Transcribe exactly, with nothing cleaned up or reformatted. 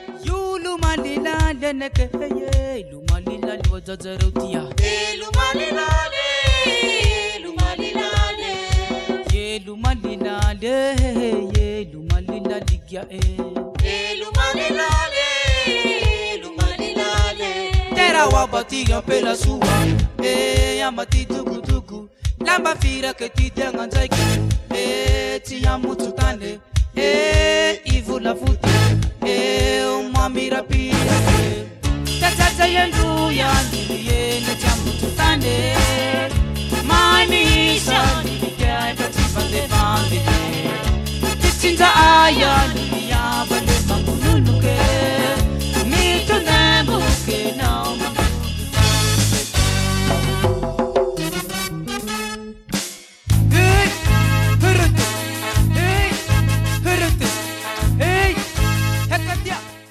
Yulu malila leneke ye lumalila lwazazarotia e lumalila le lumalila le ye lumalila le ye lumalila ligya e e lumalila le lumalila le tera wabatiga pela suwa e yamati tuku tuku lamba fira ke titenga nzaiki e tia mututane e ivula futi e umamira pia tata yendu ya ndiye ne chamututane manisha ndiye katibande bande tinza aya ndiya bande